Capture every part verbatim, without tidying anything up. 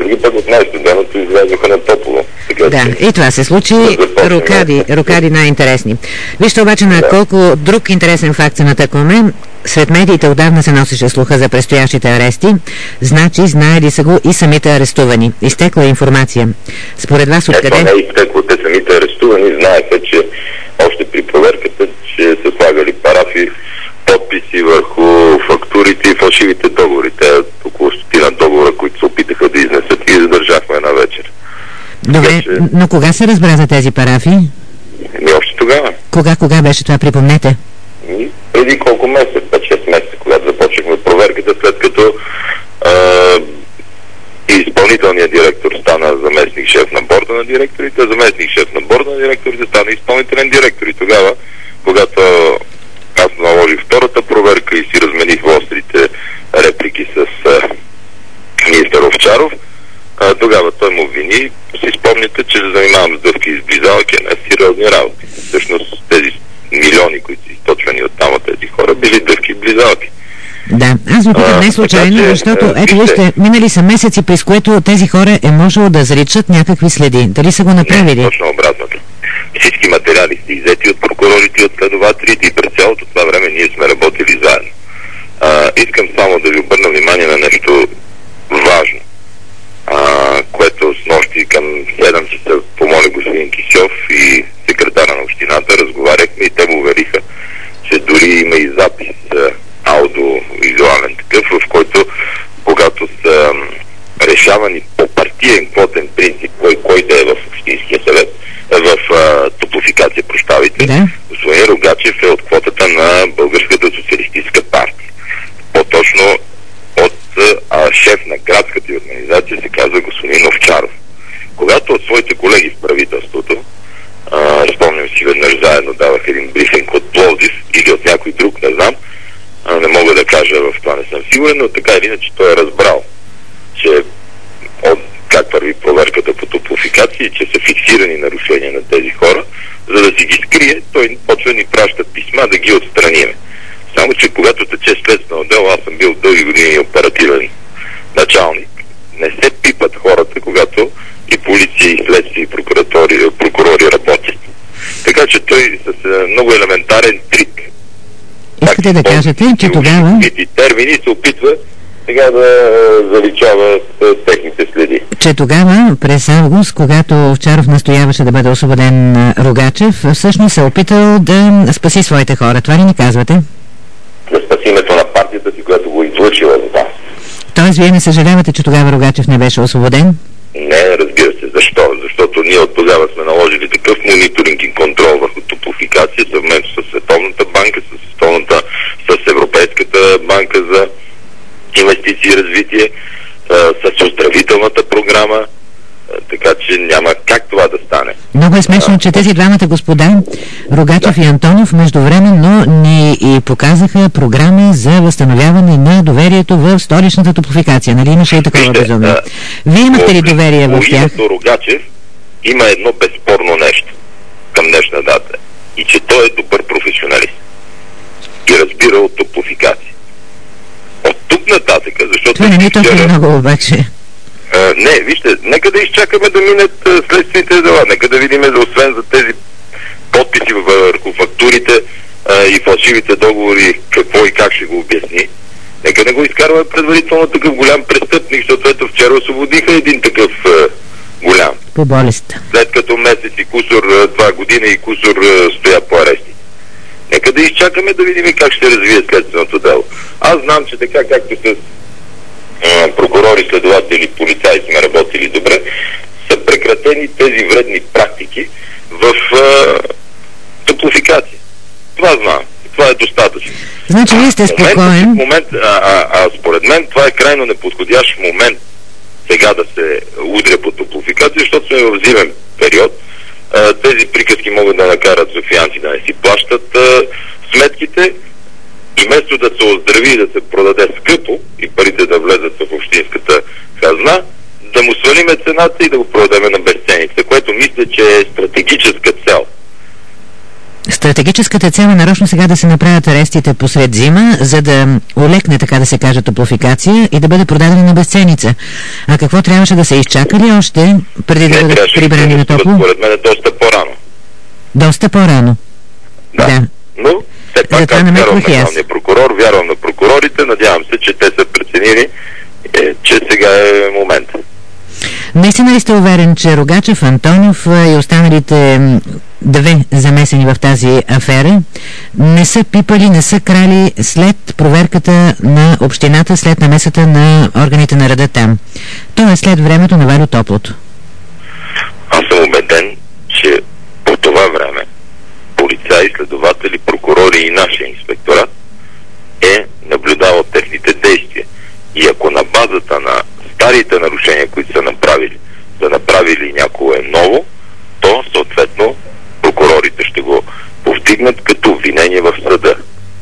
Други пък от най-студеното излязоха на топло. Така, да, че, и това се случи. Да рокади, рокади най-интересни. Вижте обаче на да. колко друг интересен факт се натъкваме. Сред медиите отдавна се носеше слуха за предстоящите арести. Значи, знаели са го и самите арестувани. Изтекла е информация. Според вас откъде? Ето не е изтекло. Те самите арестувани знаеха, че още при проверката, че са слагали парафи, подписи върху фактурите и фалшивите договори. Те около стотина договора, които се опитаха да изнесат и задържахме една вечер. Добре, така, че... но кога се разбра за тези парафи? Еми още тогава. Кога, кога беше това, припомнете? И преди колко месеца, пет-шест месеца, когато започнахме проверката, след като а, изпълнителният директор стана заместник шеф на борда на директорите, а заместник шеф на борда на директорите стана изпълнителен директор. И тогава, когато аз наложих втората проверка и си размених острите реплики с а, министър Овчаров, а, тогава той му обвини. Си спомняте, че се занимавам с дъвки и сближавки, а не с сериозни работи. Всъщност тези милиони, които са източвани от там от тези хора, били дъвки и близалки. Да, аз ви питам не случайно, че, защото а, ето вижте, минали са месеци, през което тези хора е можело да заричат някакви следи. Дали са го направили? Не, точно обратното. Всички материали са иззети от прокурорите и от следователите и през цялото това време ние сме работили заедно. А, искам само да ви обърна внимание на нещо важно, а, което с нощи към седем часа помоли господин Кисьов и секретара на общината, разговаряхме и те му увериха, че дори има и запис аудиовизуален такъв, в който когато са решавани по партиен квотен принцип, кой, кой да е в Общинския съвет, в а, топлофикация, прощавайте, да. господин Рогачев е от квотата на Българската социалистическа партия. По-точно от а, шеф на градската организация се казва господин Овчаров. Когато от своите колеги в правителството, а, спомням си веднъж заедно давах един брифинг от Пловдив или от някой друг, не знам, а, не мога да кажа, в това не съм сигурен, но така или иначе той е разбрал, че от как върви проверката по топлофикация, че са фиксирани нарушения на тези хора, за да си ги скрие, той почва ни праща писма да ги отстраниме. Само че когато тече следствено дело, аз съм бил дълги години оперативен началник, не се пипат хората, когато и полиция, и следствие, и прокурори, прокурори работят. Така че той с много елементарен трик. Искате да кажете, че тогава... И термини се опитва сега да заличава техните следи. Че тогава, през август, когато Овчаров настояваше да бъде освободен Рогачев, всъщност се е опитал да спаси своите хора. Това ли ни казвате? Да спаси името на партията си, която го излъчила за това. Тоест, вие не съжалявате, че тогава Рогачев не беше освободен? Не, разбира се. Защо? Защото ние от тогава сме наложили такъв мониторинг и контрол върху топлофикация съвместно с Световната банка, с Световната, с Европейската банка за инвестиции и развитие, с оздравителната програма, така че няма как това да стане. Много е смешно, че тези двамата господа, Рогачев да. и Антонов, междувременно ни и показаха програми за възстановяване на доверието в столичната топлофикация. Нали имаше и такова безумие? Вие имахте ли доверие в тях? По Рогачев има едно безспорно нещо към днешна дата и че той е добър професионалист и разбира от топлофикация. От тук нататък, защото... Това не е толкова много обаче. Uh, не, вижте, нека да изчакаме да минат uh, следствените дела, нека да видим, освен за тези подписи върху фактурите uh, и фалшивите договори, какво и как ще го обясни. Нека не го изкарваме предварително такъв голям престъпник, защото ето вчера освободиха един такъв uh, голям. По болест. След като месец и кусор, uh, два години и кусор uh, стоя по арести. Нека да изчакаме да видим как ще развие следственото дело. Аз знам, че така както с прокурори, следователи, полицаи сме работили добре, са прекратени тези вредни практики в а, топлофикация. Това знам. Това е достатъчно. Значи вие сте спокоен. В момент, а, а, а според мен това е крайно неподходящ момент сега да се удря по топлофикация, защото сме в зимен период. А, тези приказки могат да накарат софиянци да не си плащат а, сметките. И вместо да се оздрави и да се продаде скъпо и парите да влезат в общинската хазна, да му свалиме цената и да го продадем на безценица, което мисля, че е стратегическа цел. Стратегическата цел е нарочно сега да се направят арестите посред зима, за да олекне, така да се каже, топлофикация и да бъде продадена на безценица. А какво трябваше да се изчака ли още преди да бъдат прибрани на топло? Според мен е доста по-рано. Доста по-рано. Да. да. Но все пак аз вярвам на главния прокурор, вярвам на прокурорите, надявам се, че те са преценили, е, че сега е момент. Наистина ли сте уверен, че Рогачев, Антонов и останалите две замесени в тази афера не са пипали, не са крали след проверката на общината, след намесата на органите на реда там? То е след времето на Вальо Топлото. Аз съм убеден, че по това време полицаи, следователи, прокурори и нашия инспекторат е наблюдавал техните действия. И ако на базата на старите нарушения, които са направили, са направили някое ново, то съответно прокурорите ще го повдигнат като обвинение в съда.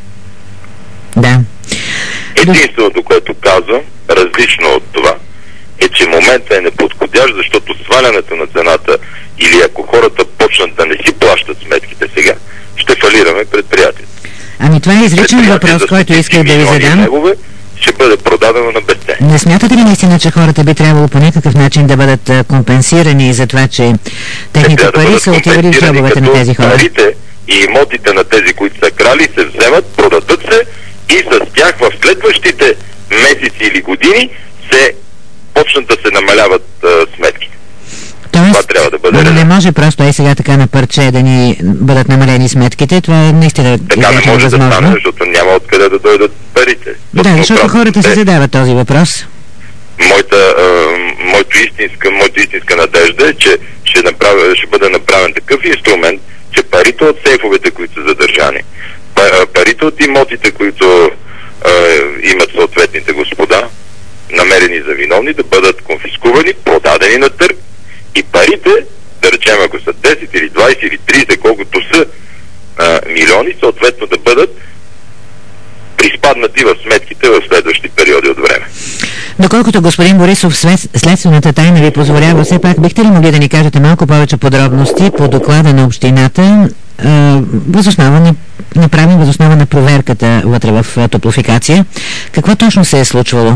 Да. Единственото, което казвам, различно от това, е, че моментът е неподходящ, защото свалянето на цената или ако хората почнат да не си плащат сметките сега, ще фалираме предприятието. Ами това е изричен въпрос, който исках да ви задам. Негове, ще бъде продадено на безцен. Не смятате ли наистина, че хората би трябвало по някакъв начин да бъдат компенсирани за това, че техните да пари да са отивали в джобовете на тези хора? Парите и имотите на тези, които са крали, се вземат, продадат се и с тях в следващите месеци или години се почнат да се намаляват а, сметки. Тоест, това трябва да бъде. Не може просто и сега така на парче да ни бъдат намалени сметките. Това е наистина така не може възможно. Да стане, защото няма откъде да дойдат парите. Да, защото хората се задават този въпрос. Моята, а, моето истинска, моята истинска надежда е, че ще, направя, ще бъде направен такъв инструмент, че парите от сейфовете, които са задържани, парите от имотите, които а, имат съответните господа, намерени за виновни, да бъдат конфискувани, продадени на търг и парите, да речем, ако са десет или двайсет или трийсет, колкото са а, милиони, съответно да бъдат приспаднати в сметките в следващи периоди от време. Доколкото господин Борисов след, следствената тайна ви позволява, все пак бихте ли могли да ни кажете малко повече подробности по доклада на общината, възоснова на, направим възоснова на проверката вътре в топлофикация? Какво точно се е случвало?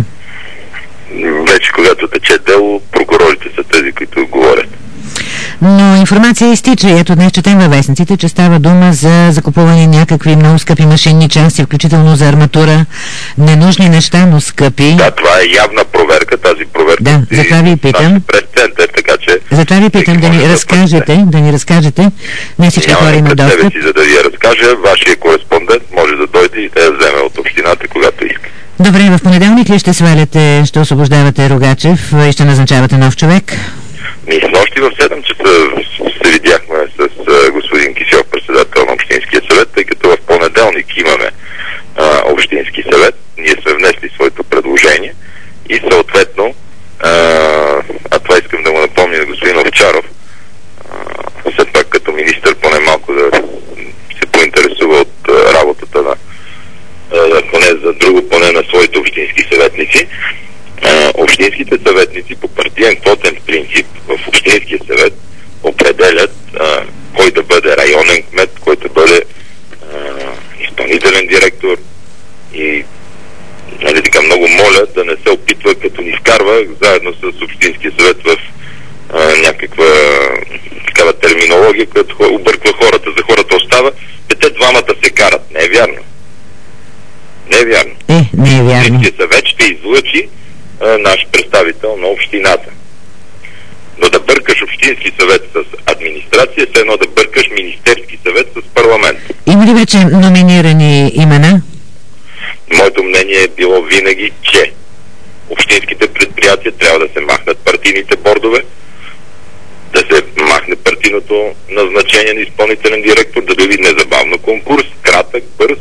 Вече когато тече дело, прокурорите са тези, които говорят. Но информация изтича. Ето днес четем във вестниците, че става дума за закупуване някакви много скъпи машинни части, включително за арматура, ненужни неща, но скъпи. Да, това е явна проверка, тази проверка. Да, затова ви питам. Прес-център, така че... Затова ви питам да ни разкажете, да ни разкажете. Не всички хора имат достъп. Си, за да ви я разкажа, вашия кореспондент може да дойде и да я вземе от общината, когато иска. Добре, в понеделник ли ще сваляте, ще освобождавате Рогачев и ще назначавате нов човек? Ние с нощи в седем часа се видяхме с господин Кисьов, председател на Общинския съвет, тъй като в понеделник имаме а, Общински съвет. Ние сме внесли своето предложение и съответно, а, а това искам да му напомня на господин Овчаров, а, след пак като министър поне малко да се поинтересува от а, работата на а, поне за друго, поне на своите общински съветници. Uh, общинските съветници по партиен квотен принцип в Общинския съвет определят uh, кой да бъде районен кмет, кой да бъде uh, изпълнителен директор и нали, така много моля да не се опитва като ни вкарва заедно с Общинския съвет в uh, някаква такава терминология, която обърква хората. За хората остава, че те двамата се карат. Не е вярно. Не е вярно. Е, не е вярно. Общинския съвет ще излъчи наш представител на общината. Но да бъркаш Общински съвет с администрация, все едно да бъркаш Министерски съвет с парламент. Има ли вече номинирани имена? Моето мнение е било винаги, че общинските предприятия трябва да се махнат партийните бордове, да се махне партийното назначение на изпълнителен директор, да дойде незабавно конкурс, кратък, бърз,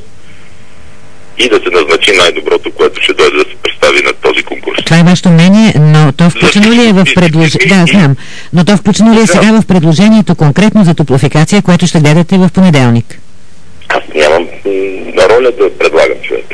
и да се назначи най-доброто, което ще дойде да се представи на този конкурс. Това е вашето мнение, но то включено ли е в предложението? Да, знам. Но то включено ли е сега в предложението конкретно за топлофикация, което ще гледате в понеделник? Аз нямам на роля да предлагам човек.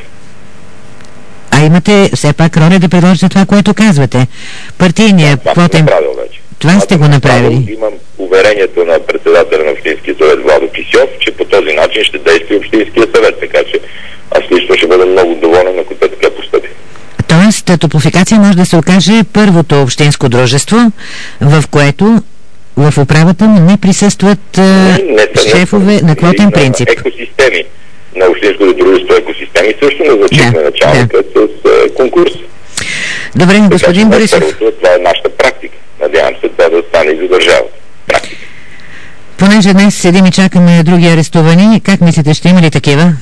А имате все пак роля да предложите това, което казвате. Партийният да, квотен... Това сте го направили. Имам уверението на председателя на Общинския съвет Владо Кисьов, че по този начин ще действа Общинския съвет, така че аз лично ще бъда много доволен, ако те така постъпи. Тоест, Топлофикация може да се окаже първото общинско дружество, в което в управата не присъстват не, не, шефове не, на квотен на принцип. Екосистеми. На общинското дружество екосистеми също назначихме да, началника да. с uh, конкурс. Добре, така, господин Борисов. Първото, това е нашата практика. Надявам се това да стане и за държавата. Практика. Понеже днес седим и чакаме други арестувани, как мислите, ще има ли такива?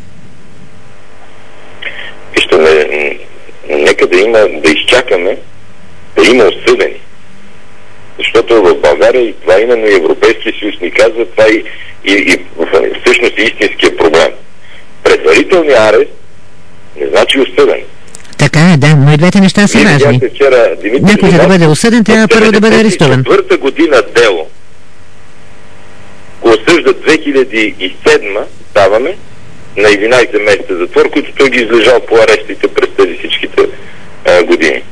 Вижте, не, нека да има, да изчакаме да има осъдени. Защото в България и това именно и Европейския съюз ни казва, това и, и, и всъщност е истинския проблем. Предварителният арест не значи осъден. Така е, да, но и двете неща са важни. Някой да бъде осъден, трябва първо да бъде арестуван. Четвърта година дело го осъждат две хиляди и седма, ставаме, на единайсет месеца затвор, които той ги излежал по арестите през тези всичките а, години.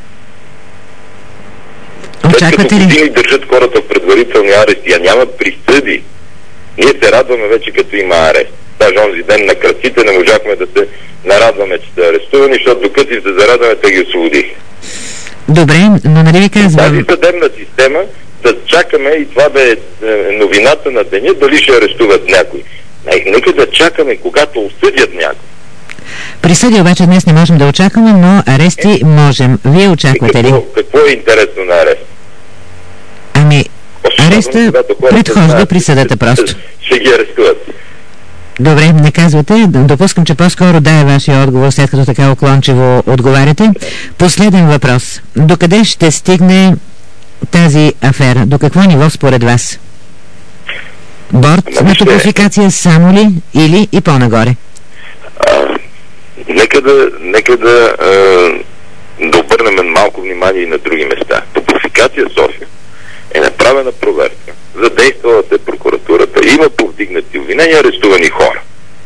Очаквате ли? Години държат хората в предварителни арести, а няма присъди. Ние се радваме вече като има арест. Даже онзи ден на кръците не можахме да се нарадваме, че са арестувани, защото докато им се зарадваме, те ги освободиха. Добре, но нали ви казвам... Тази съдебна система да чакаме и това да е новината на деня, дали ще арестуват някой. Нека да чакаме, когато осъдят някой. Присъди обаче днес не можем да очакваме, но арести е, можем. Вие очаквате ли? Какво е интересно на арест? Ами, ареста предхожда присъдата просто. Ще ги арестуват. Добре, не казвате. Допускам, че по-скоро да е вашия отговор, след като така уклончиво отговаряте. Последен въпрос. Докъде ще стигне тази афера? До какво ниво според вас? Борд Ама на топлофикация само ли или и по-нагоре? А, нека да, нека да, а, да обърнем малко внимание и на други места. Топлофикация София е направена проверка. Задействалата е прокуратурата. Има повдигнати обвинения, арестувани хора.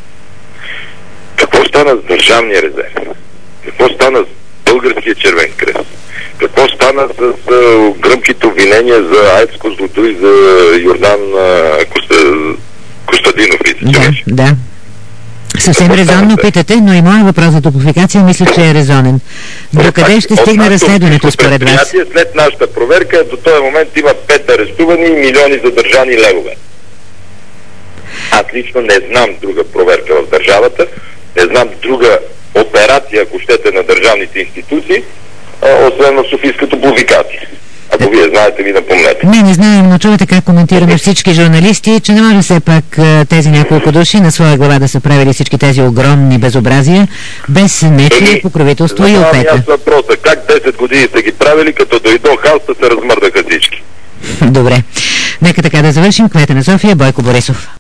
Какво стана с Държавния резерв? Какво стана с Българския червен кръст? Какво стана с а, гръмките обвинения за АЕЦ Козлодуй и за Йордан а, Коста, Костадинов? Да, да. Съвсем резонно питате, но и моят въпрос за топлофикация мисля, че е резонен. До къде ще стигне разследването според вас? След нашата проверка до този момент има пет арестувани и милиони задържани левове. Аз лично не знам друга проверка в държавата, не знам друга операция, ако щете, на държавните институции, освен в Софийската топлофикация. Ако вие знаете, ви напомнете. Не, не знаем, но чувате как коментираме всички журналисти, че не може все пак тези няколко души на своя глава да са правили всички тези огромни безобразия, без нечие покровителство и опека. Аз въпроса, как десет години сте ги правили, като дойдох аз, се размърдаха всички. Добре. Нека така да завършим. Кмета на София Бойко Борисов.